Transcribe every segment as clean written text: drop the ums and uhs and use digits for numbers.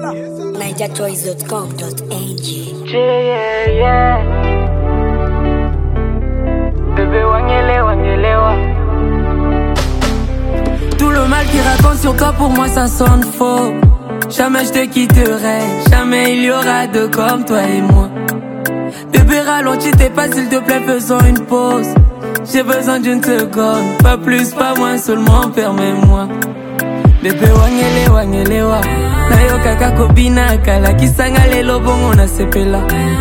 NigerChoice.com.ng. Yeah. Bébé wangelewa. Tout le mal qu'il raconte sur toi pour moi ça sonne faux. Jamais je te quitterai, jamais il y aura deux comme toi et moi. Bébé ralentis tes pas s'il te plaît, faisons une pause. J'ai besoin d'une seconde, pas plus, pas moins, seulement permets-moi. Bébé wangelewa, nayo kaka kobina kala kisanga lelo bongo na sepela.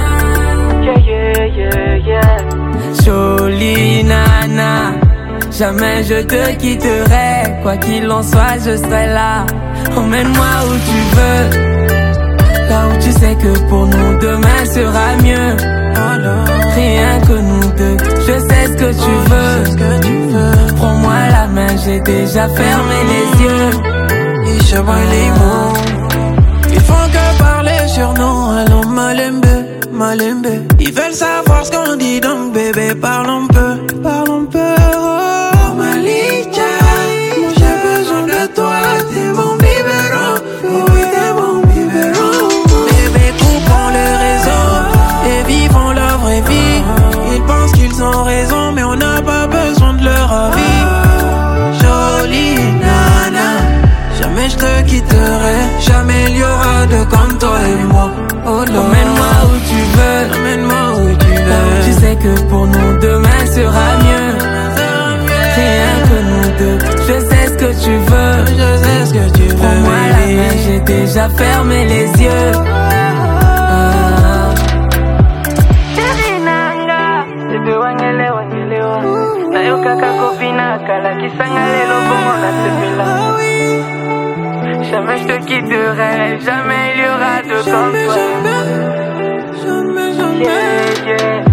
Yeah. Jolie nana, jamais je te quitterai. Quoi qu'il en soit, je serai là. Emmène-moi où tu veux, là où tu sais que pour nous demain sera mieux. Rien que nous deux, je sais ce que tu veux. Prends-moi la main, j'ai déjà fermé les yeux. Ils se voient les mots, ils font que parler sur nous. Allons malembe. Ils veulent savoir ce qu'on dit, donc bébé parle un peu. Oh Malika, j'ai besoin de toi, t'es mon biberon. Oui, t'es mon biberon. Bébé, coupons le réseau et vivons la vraie vie. Ils pensent qu'ils ont raison, mais on n'a pas besoin de leur avis. Jolie nana, jamais je te quitterai, jamais il y aura de comme toi et moi. Oh non. Emmène-moi où tu veux, tu sais que pour nous demain sera mieux. Rien que nous deux, je sais ce que tu veux. Prends-moi la main, j'ai déjà fermé les yeux. Chérie nanga, bébé wangelewa. Nayo kaka kopina kala kisanga lelo bongo na sepela. Jamais je te quitterai, jamais il y aura de comme toi. Jamais. Yeah.